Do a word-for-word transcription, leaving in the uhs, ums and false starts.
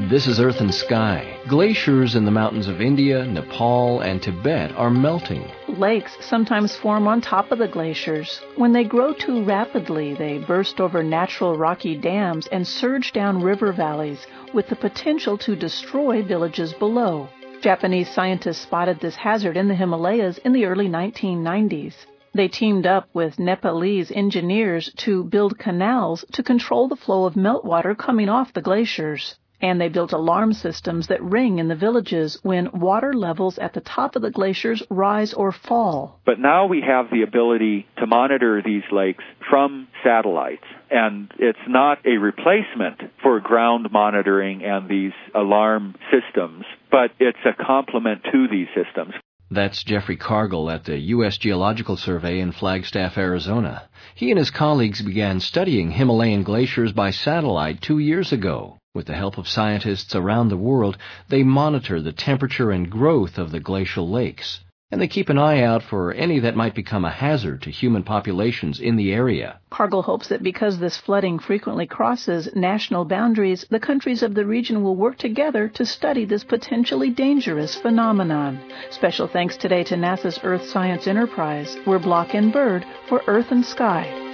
This is Earth and Sky. Glaciers in the mountains of India, Nepal, and Tibet are melting. Lakes sometimes form on top of the glaciers. When they grow too rapidly, they burst over natural rocky dams and surge down river valleys, with the potential to destroy villages below. Japanese scientists spotted this hazard in the Himalayas in the early nineteen nineties. They teamed up with Nepalese engineers to build canals to control the flow of meltwater coming off the glaciers. And they built alarm systems that ring in the villages when water levels at the top of the glaciers rise or fall. But now we have the ability to monitor these lakes from satellites. And it's not a replacement for ground monitoring and these alarm systems, but it's a complement to these systems. That's Jeffrey Cargill at the U S Geological Survey in Flagstaff, Arizona. He and his colleagues began studying Himalayan glaciers by satellite two years ago. With the help of scientists around the world, they monitor the temperature and growth of the glacial lakes, and they keep an eye out for any that might become a hazard to human populations in the area. Cargill hopes that because this flooding frequently crosses national boundaries, the countries of the region will work together to study this potentially dangerous phenomenon. Special thanks today to NASA's Earth Science Enterprise. We're Block and Bird for Earth and Sky.